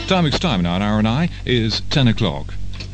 Timing's time now in RNI is 10 o'clock.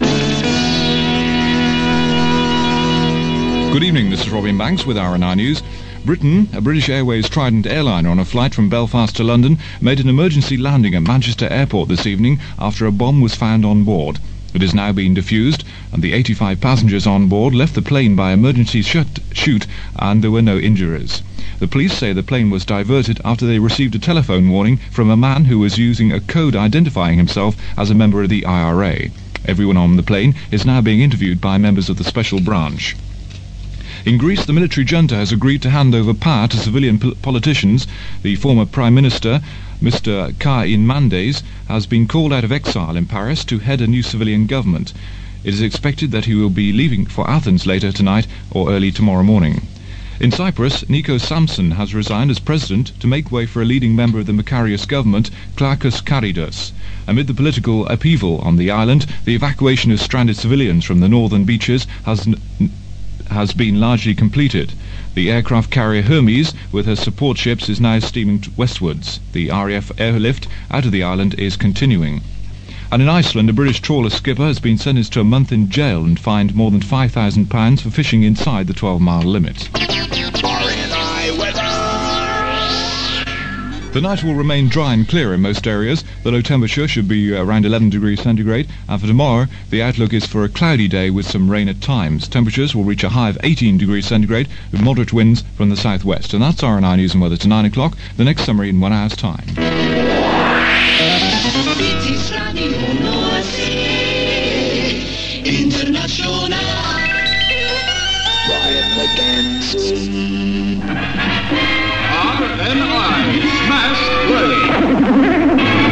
Good evening, this is Robin Banks with RNI News. Britain, a British Airways Trident airliner on a flight from Belfast to London, made an emergency landing at Manchester Airport this evening after a bomb was found on board. It has now been defused, and the 85 passengers on board left the plane by emergency chute, and there were no injuries. The police say the plane was diverted after they received a telephone warning from a man who was using a code identifying himself as a member of the IRA. Everyone on the plane is now being interviewed by members of the special branch. In Greece, the military junta has agreed to hand over power to civilian politicians. The former Prime Minister, Mr. Karamanlis, has been called out of exile in Paris to head a new civilian government. It is expected that he will be leaving for Athens later tonight or early tomorrow morning. In Cyprus, Nikos Samson has resigned as president to make way for a leading member of the Makarios government, Clarkos Karidos. Amid the political upheaval on the island, the evacuation of stranded civilians from the northern beaches has been largely completed. The aircraft carrier Hermes, with her support ships, is now steaming westwards. The RAF airlift out of the island is continuing. And in Iceland, a British trawler skipper has been sentenced to a month in jail and fined more than £5,000 for fishing inside the 12-mile limit. The night will remain dry and clear in most areas. The low temperature should be around 11 degrees centigrade, and for tomorrow the outlook is for a cloudy day with some rain at times. Temperatures will reach a high of 18 degrees centigrade with moderate winds from the southwest. And that's RNI News and Weather to 9 o'clock. The next summary in 1 hour's time. RNI Smash Play.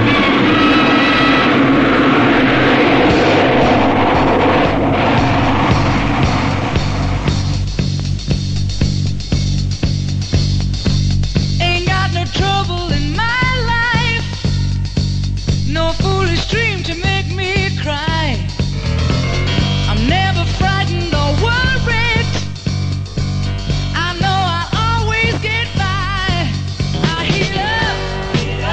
Ain't got no trouble in my life, no foolish dream to make me cry. I'm never frightened or worried, I know I'll always get by. I heat up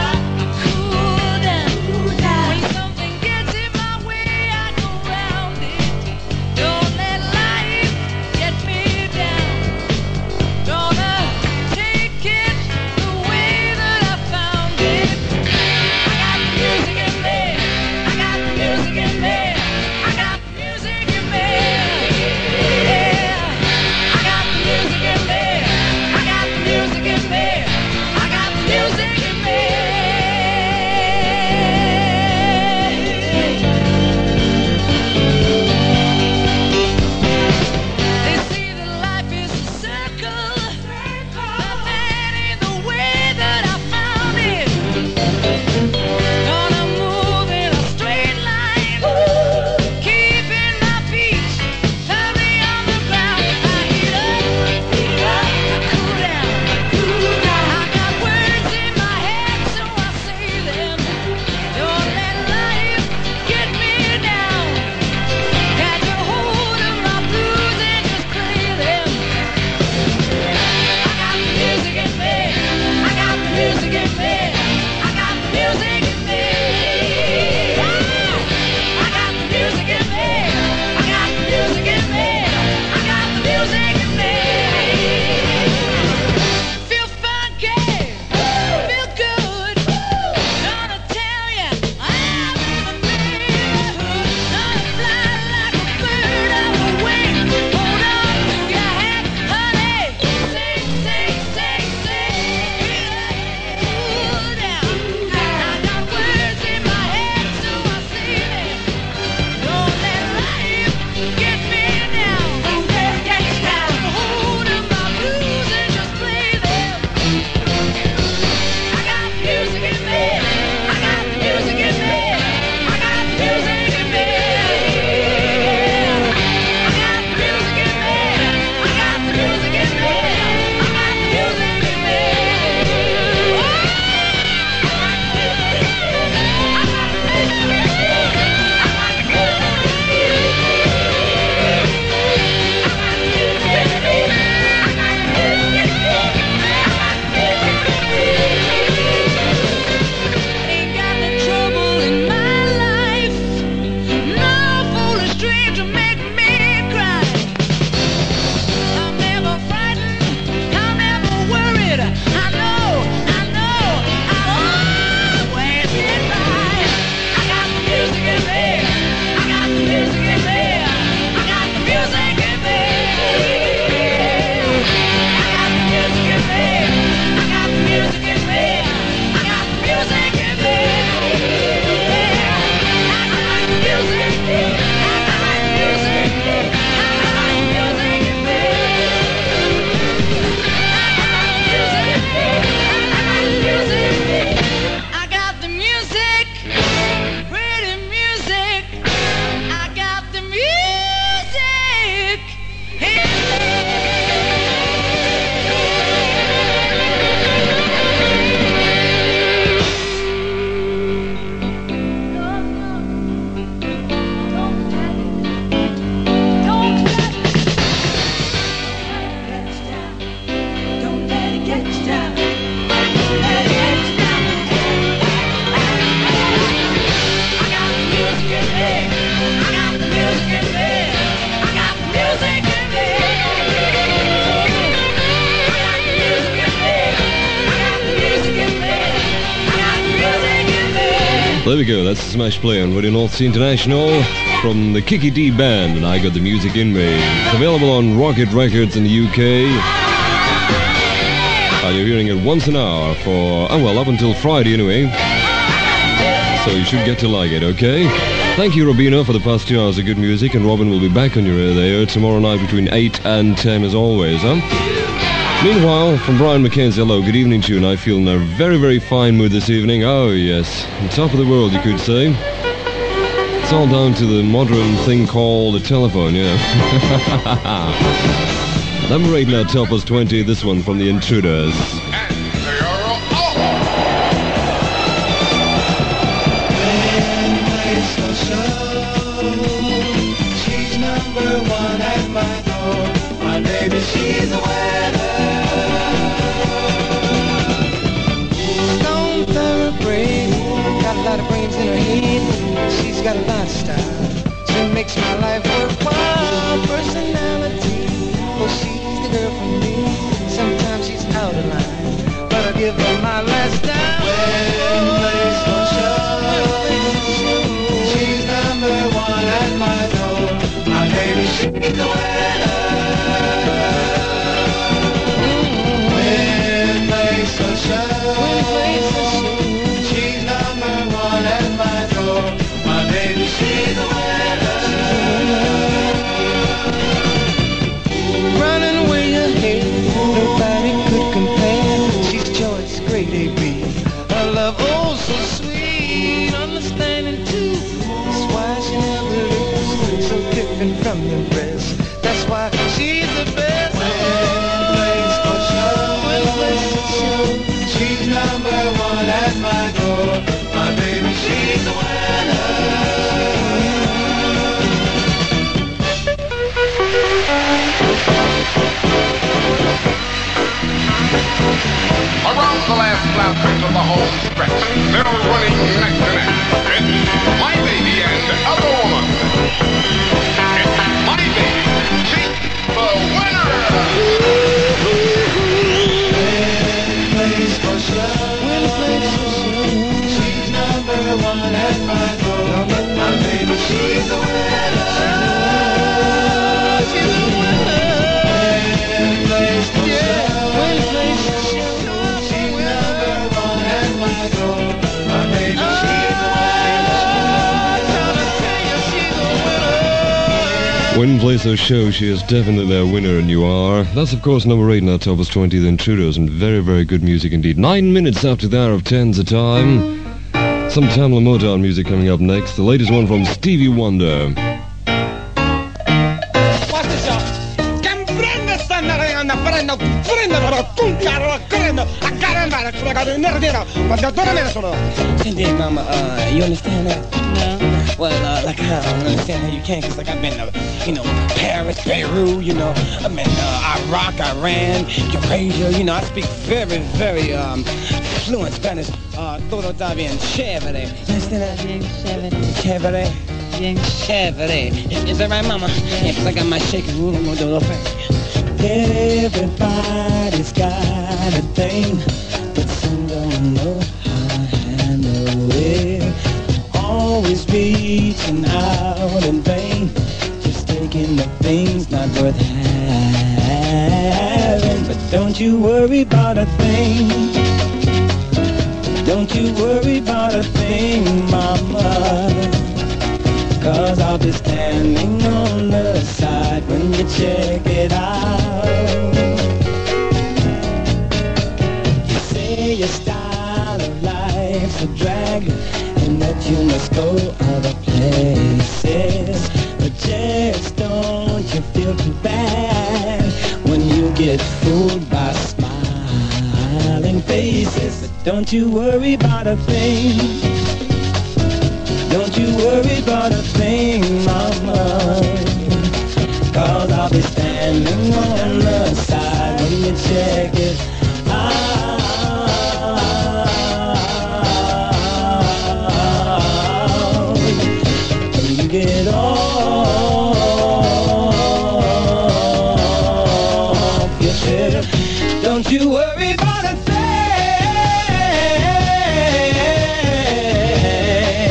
There we go, that's the Smash Play on Radio North Sea International from the Kiki D Band, and I Got the Music in Me. It's available on Rocket Records in the UK. You're hearing it once an hour for, up until Friday anyway. So you should get to like it, okay? Thank you, Robina, for the past 2 hours of good music, and Robin will be back on your ear there tomorrow night between 8 and 10 as always, huh? Meanwhile, from Brian McKenzie, hello, good evening to you, and I feel in a very, very fine mood this evening. Oh, yes, on top of the world, you could say. It's all down to the modern thing called a telephone, yeah. Number 8 now, top was 20, this one from the Intruders. She's number one at my door. My baby, she's a winner. Stone thoroughbred, got a lot of brains in her head. She's got a lot of style. She makes my life worthwhile. Personality, oh, she's the girl for me. Sometimes she's out of line, but I give her my last dime. When place for show, she's number one at my door. My baby, she's the winner. When place for show, she's number one at my door. My baby, she's the winner. Running away ahead, nobody could compare. She's Joyce, great AB. Her love, oh so sweet, understanding too. That's why she never loses, so different from the rest. That's why she's the best. When place for show, she's number one at my door. My baby, she's the winner. Around the last lap of the home stretch, they're running neck to neck. It's my baby and other woman. It's my baby. She's the winner. Place for show. She's number one at my door. My baby, she's the winner. She's the winner. Place for show. She's number one at my door. My baby, she's the winner. When plays those shows, she is definitely their winner, and you are. That's, of course, number 8 in our top was 20, the Intruders, and very, very good music indeed. 9 minutes after the hour of 10's the time. Some Tamla Motown music coming up next. The latest one from Stevie Wonder. Watch this, y'all. Indeed, Mama, you understand that? No. Well, like, I don't understand how you can, because, like, I've been, Paris, Beirut, I've been, Iraq, Iran, Eurasia, I speak very, very, fluent Spanish, todo está bien chévere. You understand that? Bien chévere. Chévere. Bien Chévere. Is that right, Mama? Yeah, because I got my shaking room, I'm going to do a little thing. Everybody's got a thing, but some don't know how to handle it. Always reaching out in vain, just taking the things not worth having. But don't you worry about a thing. Don't you worry about a thing, Mama. 'Cause I'll be standing on the side when you check it out. You say your style of life's a drag, and that you must go other places. But just don't you feel too bad when you get fooled by smiling faces. But don't you worry about a thing. Don't you worry about a thing, Mama. 'Cause I'll be standing on the side when you check it out. When you get off your chest, don't you worry about a thing.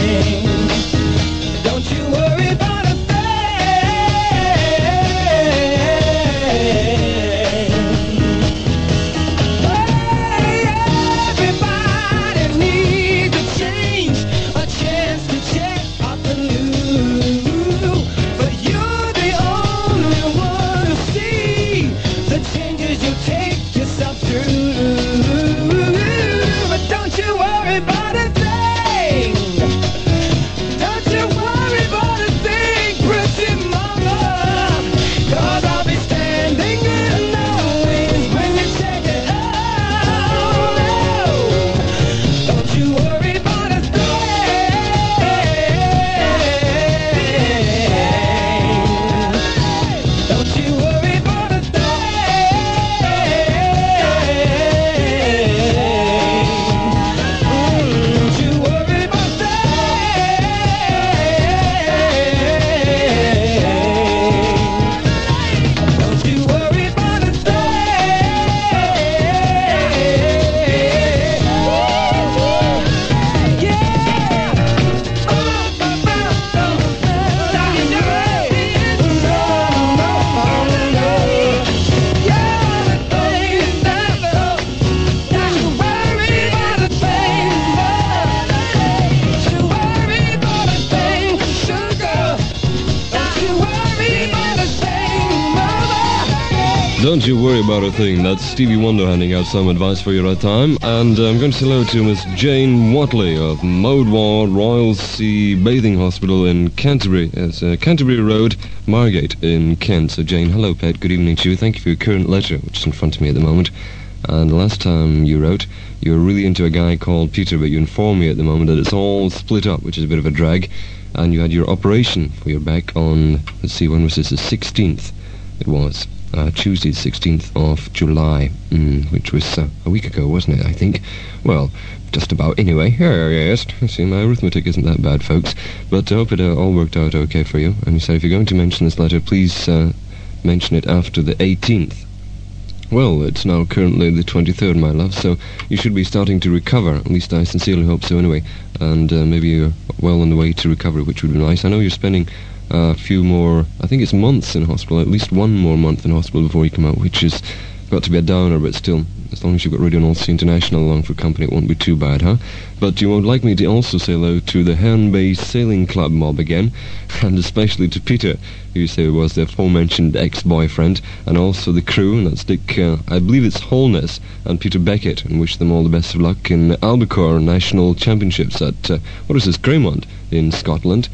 Don't you worry about a thing. That's Stevie Wonder handing out some advice for you right time. And I'm going to say hello to Miss Jane Watley of Modwar Royal Sea Bathing Hospital in Canterbury. It's Canterbury Road, Margate in Kent. So Jane, hello pet, good evening to you. Thank you for your current letter, which is in front of me at the moment. And the last time you wrote, you were really into a guy called Peter, but you informed me at the moment that it's all split up, which is a bit of a drag. And you had your operation for your back on, let's see, when was this? The 16th it was. Tuesday, the 16th of July, which was a week ago, wasn't it, I think? Well, just about anyway. Yes. See, my arithmetic isn't that bad, folks. But I hope it all worked out okay for you. And you said if you're going to mention this letter, please mention it after the 18th. Well, it's now currently the 23rd, my love, so you should be starting to recover. At least I sincerely hope so anyway. And maybe you're well on the way to recovery, which would be nice. I know you're spending a few more, I think it's months in hospital, at least one more month in hospital before you come out, which has got to be a downer, but still, as long as you've got Radio North Sea International along for company, it won't be too bad, huh? But you would like me to also say hello to the Herne Bay Sailing Club mob again, and especially to Peter, who you say was the aforementioned ex-boyfriend, and also the crew, and that's Dick, I believe it's Holness, and Peter Beckett, and wish them all the best of luck in Albacore National Championships at, what is this, Greymont in Scotland.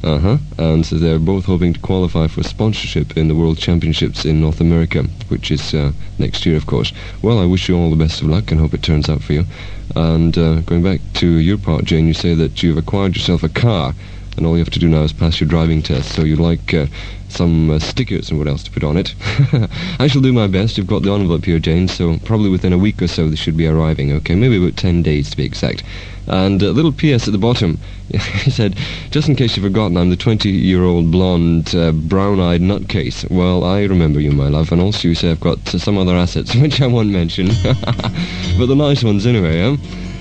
And so they're both hoping to qualify for sponsorship in the World Championships in North America, which is next year, of course. Well, I wish you all the best of luck and hope it turns out for you. And going back to your part, Jane, you say that you've acquired yourself a car, and all you have to do now is pass your driving test, so you'd like some stickers and what else to put on it. I shall do my best. You've got the envelope here, Jane, so probably within a week or so they should be arriving, okay? Maybe about 10 days to be exact. And a little P.S. at the bottom. He said, just in case you've forgotten, I'm the 20-year-old blonde, brown-eyed nutcase. Well, I remember you, my love, and also you say I've got some other assets, which I won't mention. But the nice ones anyway, huh?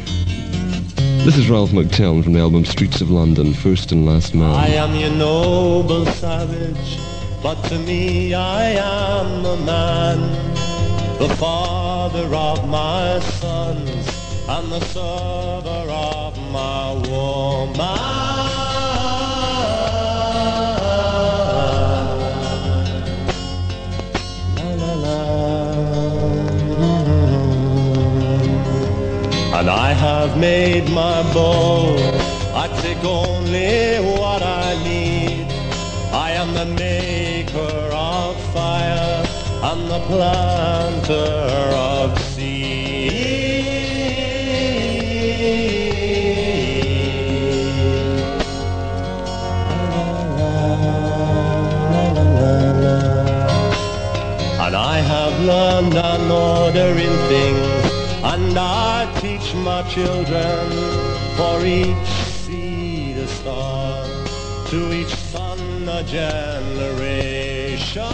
This is Ralph McTell from the album Streets of London, First and Last Man. I am your noble savage, but to me I am a man, the father of my sons, and the server of my woman. La, la, la. And I have made my bow, I take only what I need. I am the maker of fire and the planter of seed. And I have learned an order in things, and I teach my children, for each seed a star, to each son a generation.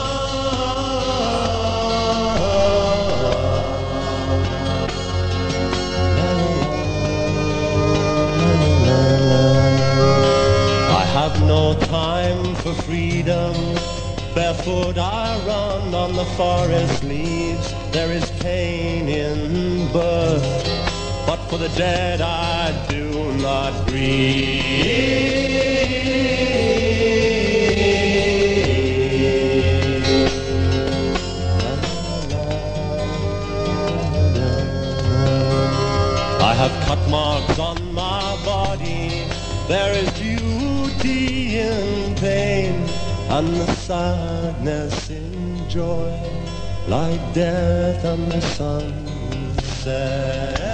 I have no time for freedom. Barefoot I run on the forest leaves. There is pain in birth, but for the dead I do not grieve. I have cut marks on my body. There is beauty in pain, and the sadness in joy, like death and the sunset.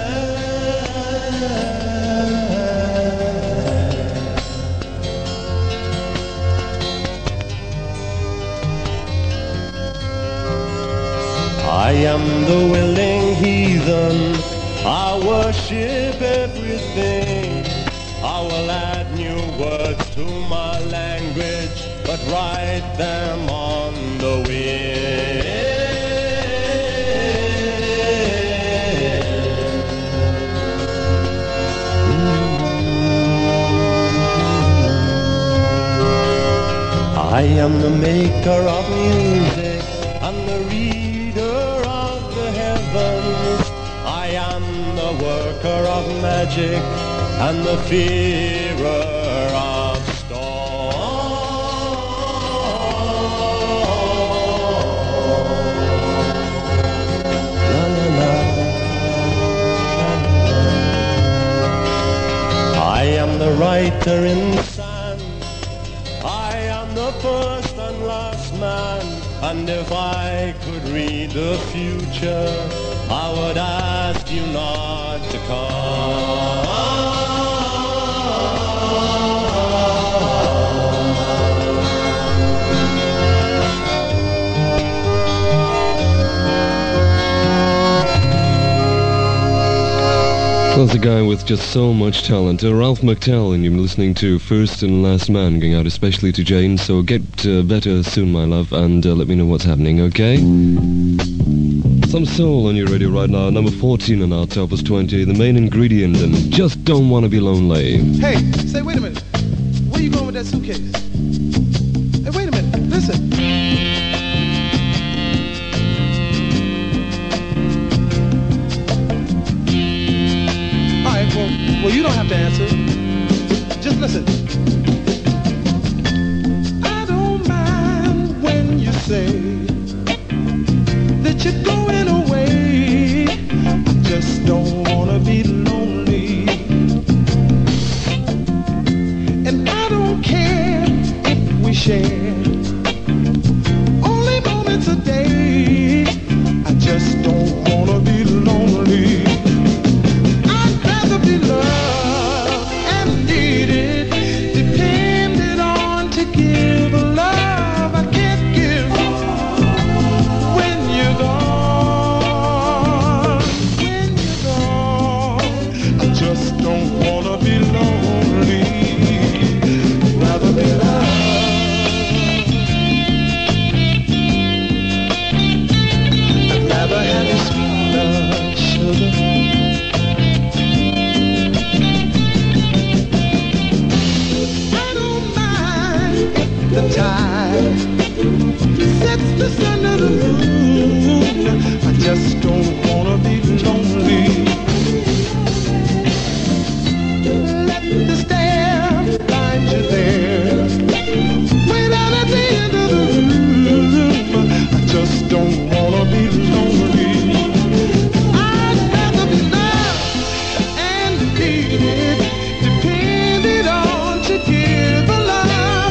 I am the willing heathen, I worship everything. I will add new words to my language, but write them on the wind. I am the maker of music and the reader of the heavens. I am the worker of magic and the fearer of storms. a writer in sand. I am the first and last man, and if I could read the future, I would ask you not to come. That's a guy with just so much talent. Ralph McTell, and you're listening to First and Last Man, going out especially to Jane. So get better soon, my love, and let me know what's happening, okay? Some soul on your radio right now. Number 14 on our Top 20. The main ingredient, and Just Don't Want to Be Lonely. Hey, say, wait a minute. Where you going with that suitcase? Hey, wait a minute. Listen. Well, you don't have to answer. Just listen. I don't mind when you say that you're going away. I just don't want to be lonely. And I don't care if we share only moments a day. I just don't want to be lonely. Be loved and needed, depended on to give a love I can't give when you're gone. When you're gone, I just don't wanna be lonely. Rather be loved. I'd rather have your sweet love, sugar. The tide sets the sun of the moon. I just don't wanna be lonely. Let the stare find you there, way down at the end of the room. I just don't wanna be lonely. I'd rather be loved and needed, depended on to give a love.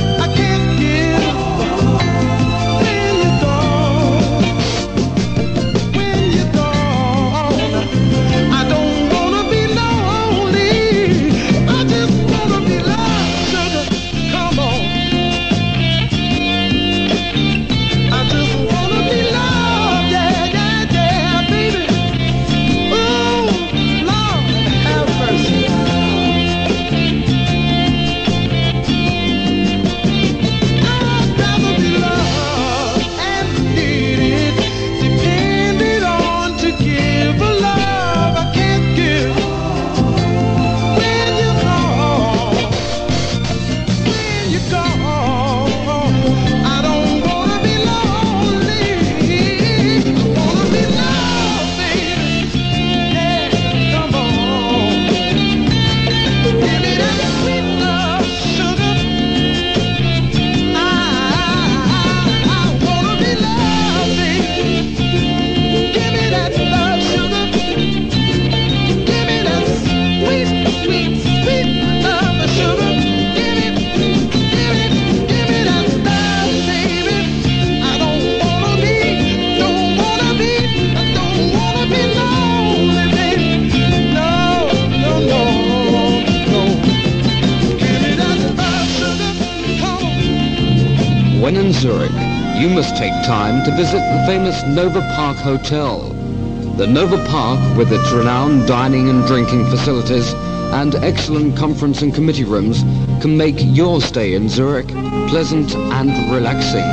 When in Zurich, you must take time to visit the famous Nova Park Hotel. The Nova Park, with its renowned dining and drinking facilities and excellent conference and committee rooms, can make your stay in Zurich pleasant and relaxing.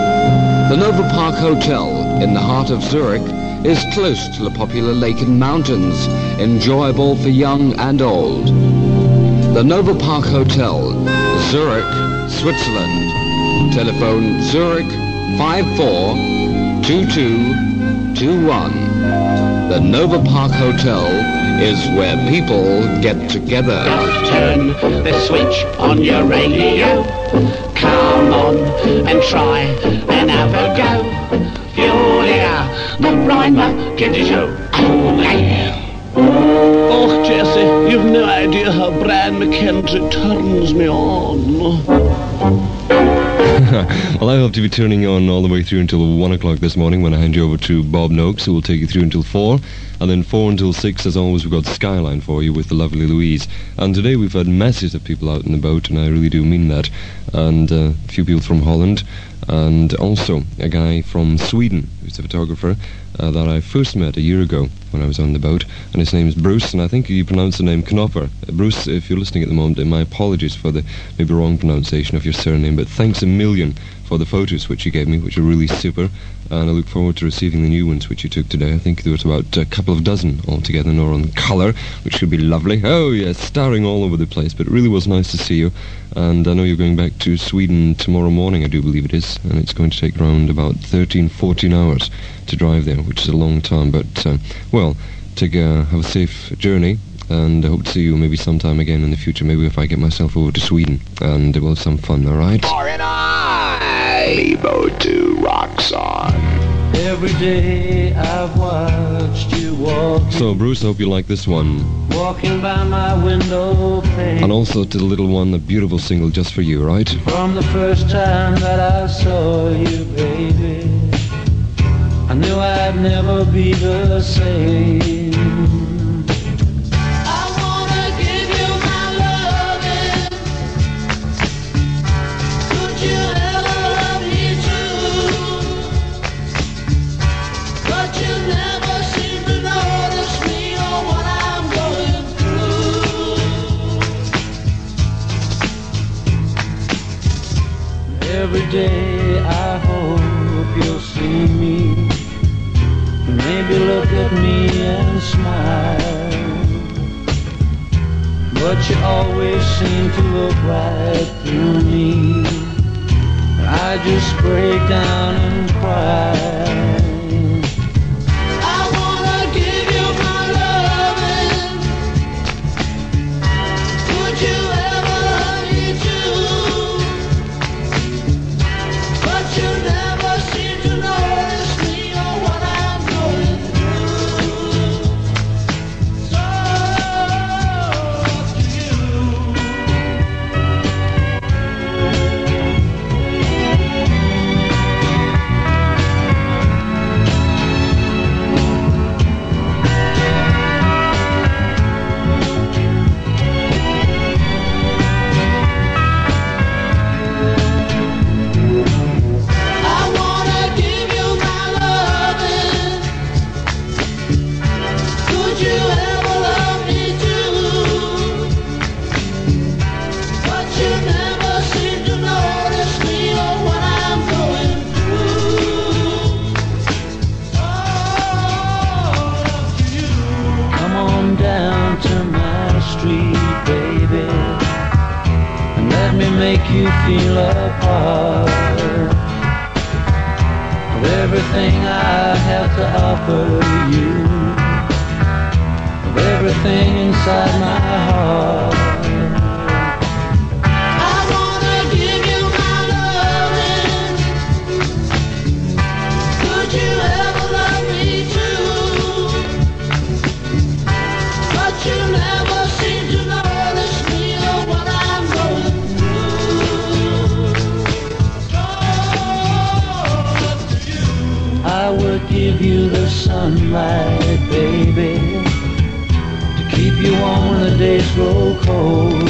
The Nova Park Hotel, in the heart of Zurich, is close to the popular lake and mountains, enjoyable for young and old. The Nova Park Hotel, Zurich, Switzerland. Telephone Zurich 542221. The Nova Park Hotel is where people get together. Just turn the switch on your radio. Come on and try and have a go. You'll hear the Rhymer Kiddy Show. Oh yeah. Oh, Jesse, you've no idea how Brian McKendry turns me on. Well, I hope to be turning on all the way through until 1 o'clock this morning when I hand you over to Bob Noakes, who will take you through until 4. And then 4 until 6, as always, we've got Skyline for you with the lovely Louise. And today we've had masses of people out and about, and I really do mean that. And a few people from Holland, and also a guy from Sweden, who's a photographer, that I first met a year ago when I was on the boat, and his name is Bruce, and I think you pronounce the name Knopper. Bruce, if you're listening at the moment, my apologies for the maybe wrong pronunciation of your surname, but thanks a million for the photos which you gave me, which are really super, and I look forward to receiving the new ones which you took today. I think there was about a couple of dozen altogether, and all on colour, which should be lovely. Oh yes, starring all over the place, but it really was nice to see you. And I know you're going back to Sweden tomorrow morning, I do believe it is, and it's going to take around about 13, 14 hours to drive there, which is a long time, but, well, have a safe journey, and I hope to see you maybe sometime again in the future, maybe if I get myself over to Sweden, and we'll have some fun, alright? R&I, Lebo to Roxanne. Every day I've watched you walk. So, Bruce, I hope you like this one. Walking by my window pane. And also to the little one, a beautiful single just for you, right? From the first time that I saw you, baby, I knew I'd never be the same. I wanna give you my loving. Could you ever love me too? But you never seem to notice me or what I'm going through. Every day I hope you'll see me. Maybe look at me and smile. But you always seem to look right through me. I just break down and cry. I wanna give you my loving. Could you ever love me too? But you never seem to notice me or what I'm going through. So up to you. I wanna give you my loving. Could you ever love me too? But you never seem to notice me or what I'm going through. All up to you. Come on down to my street, baby, and let me make you feel a part of everything I have to offer you, of everything inside my heart. I wanna give you my loving. Could you ever love me too? But you never seem to notice me or what I'm going through. All up to you. I would give you the sunlight, baby, to keep you warm when the days grow cold,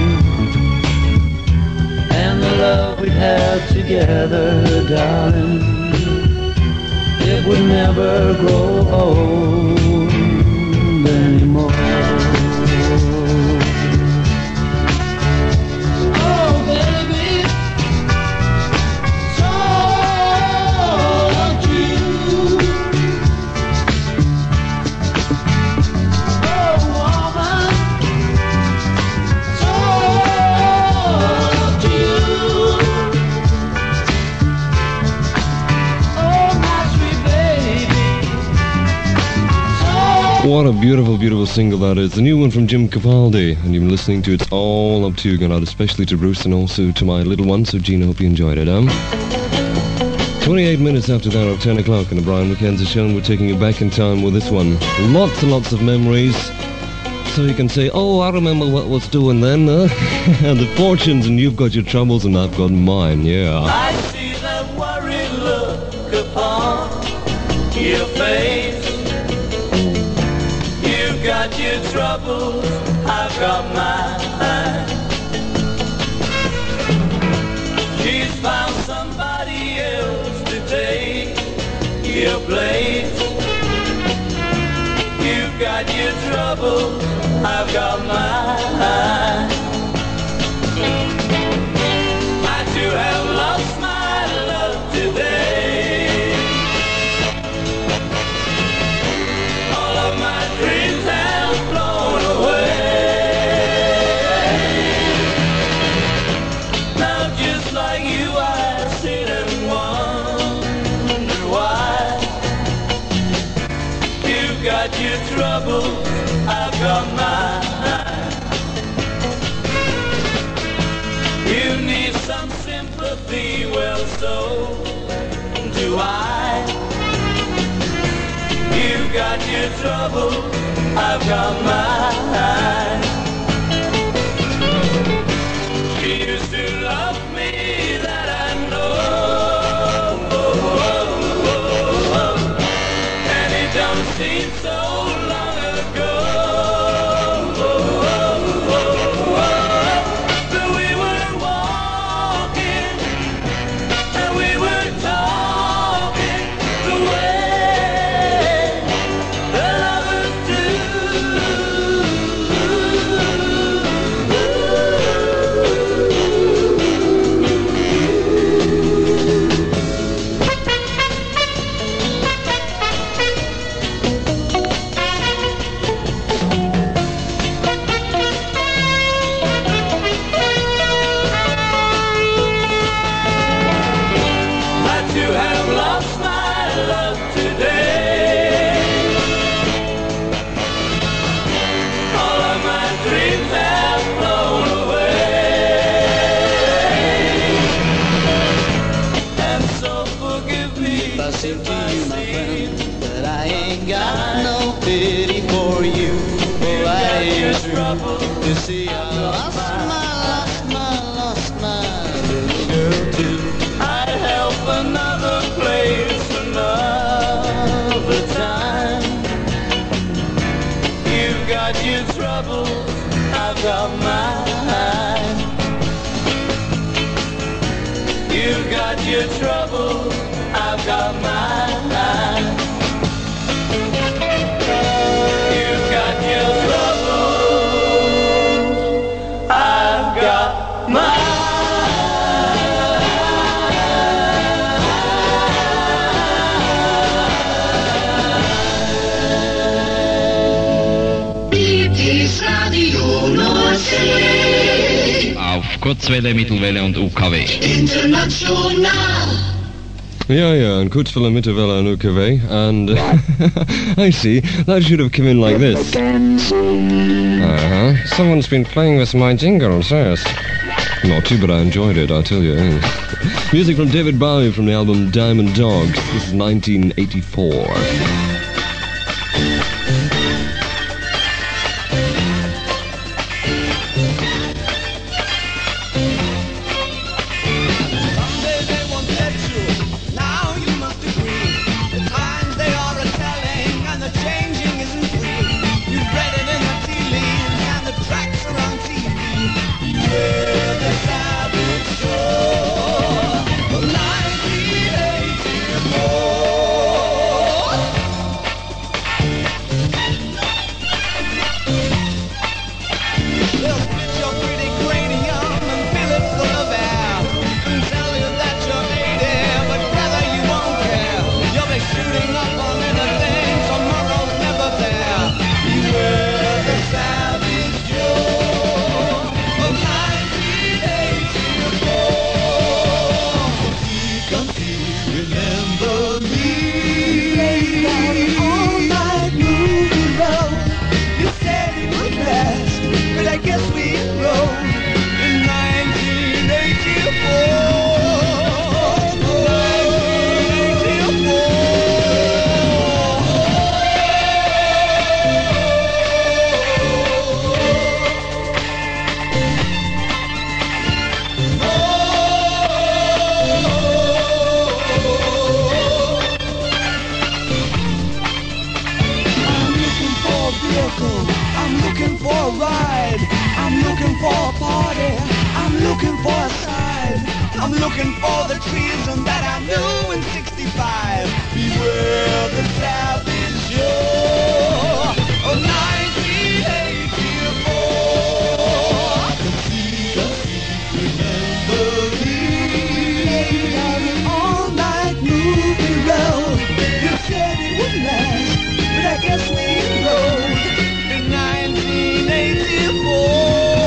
and the love we'd have together, darling, it would never grow old anymore. Oh, baby, it's all up to you. Oh, woman, it's all up to you. Oh, my sweet baby, it's all. What a beautiful, beautiful single that is. The new one from Jim Capaldi, and you've been listening to It's All Up to You, going out especially to Bruce and also to my little one. So, Gina, hope you enjoyed it, 28 minutes after that of 10 o'clock in the Brian McKenzie Show, and we're taking you back in time with this one. Lots and lots of memories. So you can say, oh, I remember what was doing then, and the fortunes, and you've got your troubles, and I've got mine, yeah. I see that worried look upon your face. You've got your troubles, I've got mine. She's found somebody else to take your place. You've got your troubles, I've got mine. I too have lost my love today. All of my dreams have flown away. Now just like you, I sit and wonder why. You've got your troubles, I've got mine. You need some sympathy, well, so do I. You've got your trouble, I've got mine. She used to love me, that I know, and it don't seem so long ago. But we were walking and we were talking the way the lovers do. I too have lost my love today. All of my dreams have flown away. And so forgive me If I say to you, my friend, that I ain't got no pity for you, for I ain't true. You see, I lost my little girl too. I'd help another place another time. You've got your troubles, I've got mine. You've got your troubles, I've got mine. You've got your troubles, I've got mine. Radio Nordsee. Auf Kurzwelle, Mittelwelle und UKW. International. Yeah, and Kurzwelle, Mittelwelle and UKW, and I see, that should have come in like this. Someone's been playing with my jingles, yes. Not too, but I enjoyed it, I tell you. Music from David Bowie from the album Diamond Dogs. This is 1984. Someday they won't let you, now you must agree. The times they are a-telling and the changing isn't free. You've read it in the tea leaves and the tracks are on TV. Beware the savage shore of 1984. looking for the treason that I knew in 65. Beware the savage shore of 1984. The secret memory of an all-night movie road. You said it would last, but I guess we enrolled in 1984.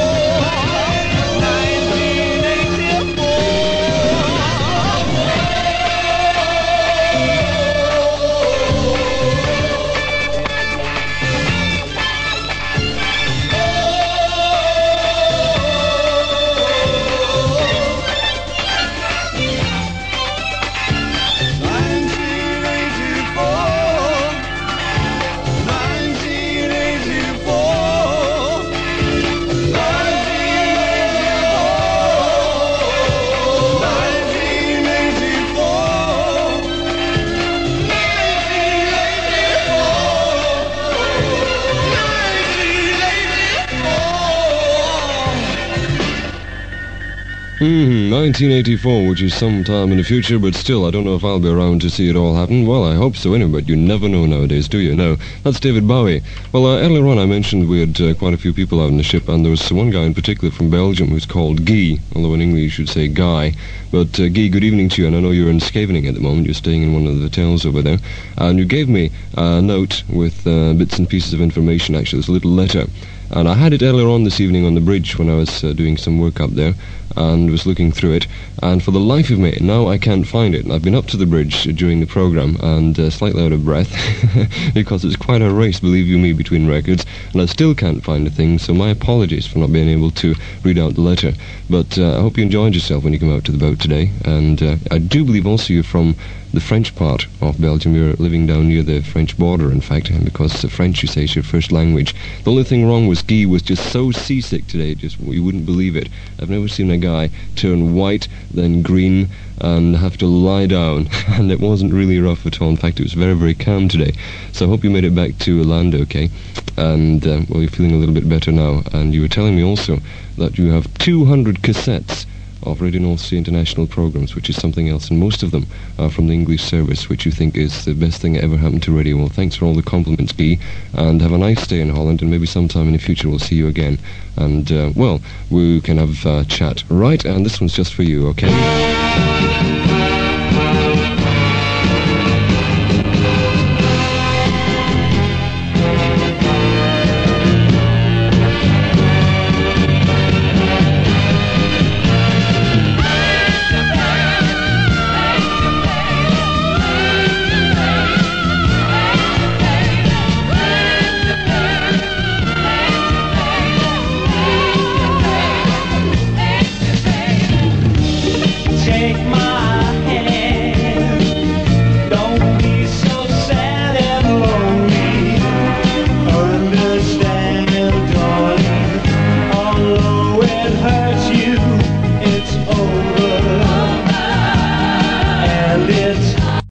Mm-hmm, 1984, which is sometime in the future, but still, I don't know if I'll be around to see it all happen. Well, I hope so anyway, but you never know nowadays, do you? No, that's David Bowie. Well, earlier on I mentioned we had quite a few people out on the ship, and there was one guy in particular from Belgium who's called Guy, although in English you should say Guy. But Guy, good evening to you, and I know you're in Scheveningen at the moment. You're staying in one of the hotels over there. And you gave me a note with bits and pieces of information, actually. It's a little letter. And I had it earlier on this evening on the bridge when I was doing some work up there and was looking through it, and for the life of me, now I can't find it. I've been up to the bridge during the programme and slightly out of breath because it's quite a race, believe you me, between records, and I still can't find a thing, so my apologies for not being able to read out the letter. But I hope you enjoyed yourself when you came out to the boat today, and I do believe also you're from the French part of Belgium. You're living down near the French border, in fact, because the French, you say, is your first language. The only thing wrong was Guy was just so seasick today, just you wouldn't believe it. I've never seen a guy turn white, then green, and have to lie down, and it wasn't really rough at all. In fact, it was very, very calm today. So I hope you made it back to land okay, and well, you're feeling a little bit better now. And you were telling me also that you have 200 cassettes of Radio North Sea international programs, which is something else, and most of them are from the English service, which you think is the best thing that ever happened to radio. Well, thanks for all the compliments, Guy, and have a nice day in Holland, and maybe sometime in the future we'll see you again, and well, we can have a chat. Right, and this one's just for you, okay?